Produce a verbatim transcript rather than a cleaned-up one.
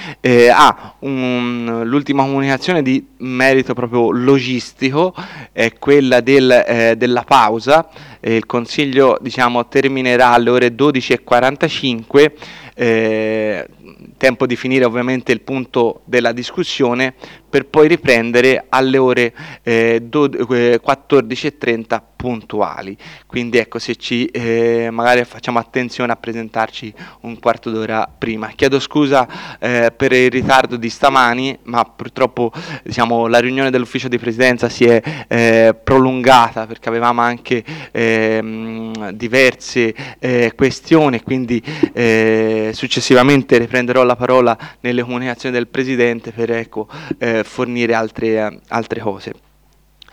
Eh, ah, un- l'ultima comunicazione di merito proprio logistico è quella del, eh, della pausa. Eh, il Consiglio, diciamo, terminerà alle ore dodici e quarantacinque, eh, tempo di finire ovviamente il punto della discussione, per poi riprendere alle ore eh, do- eh, quattordici e trenta puntuali. Quindi ecco, se ci eh, magari facciamo attenzione a presentarci un quarto d'ora prima. Chiedo scusa eh, per il ritardo di stamani, ma purtroppo, diciamo, la riunione dell'ufficio di presidenza si è eh, prolungata perché avevamo anche ehm, diverse eh, questioni, quindi eh, successivamente riprenderò la parola nelle comunicazioni del presidente per, ecco, eh, fornire altre, altre cose.